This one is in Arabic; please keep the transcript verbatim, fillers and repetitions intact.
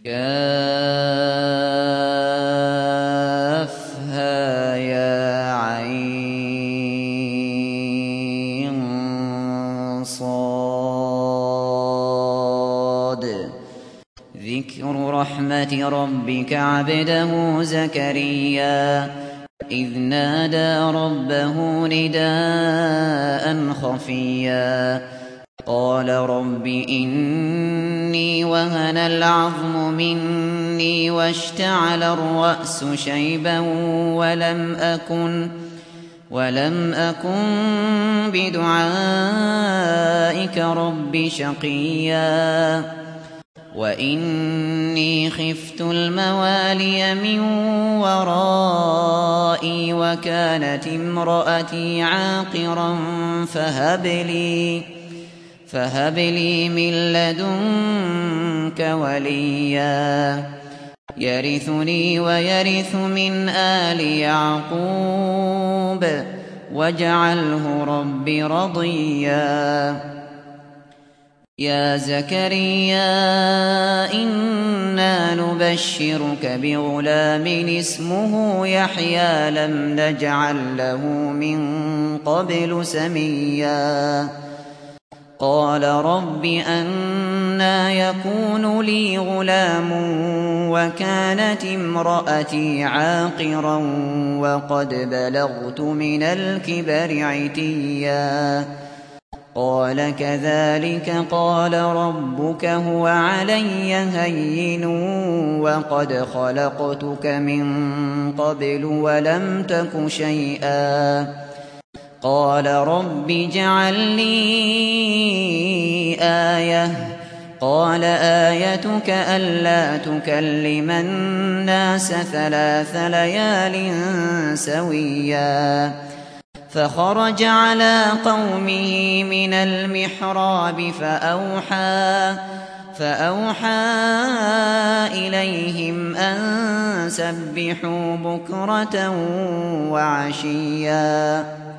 كافها ذكر رحمة ربك عبده زكريا إذ نادى ربه نداء خفيا قال رب إني وهن العظم مني واشتعل الرأس شيبا ولم أكن ولم أكن بدعائك رب شقيا وإني خفت الموالي من ورائي وكانت امرأتي عاقرا فهب لي فهب لي من لدنك وليا يرثني ويرث من آل يعقوب واجعله رب رضيا يا زكريا إنا نبشرك بغلام اسمه يحيى لم نجعل له من قبل سميا قال رب أنى يكون لي غلام وكانت امرأتي عاقرا وقد بلغت من الكبر عتيا قال كذلك قال ربك هو علي هين وقد خلقتك من قبل ولم تك شيئا قال رب اجعل لي آية قال آيتك ألا تكلم الناس ثلاث ليال سويا فخرج على قومه من المحراب فأوحى فأوحى إليهم أن سبحوا بكرة وعشيا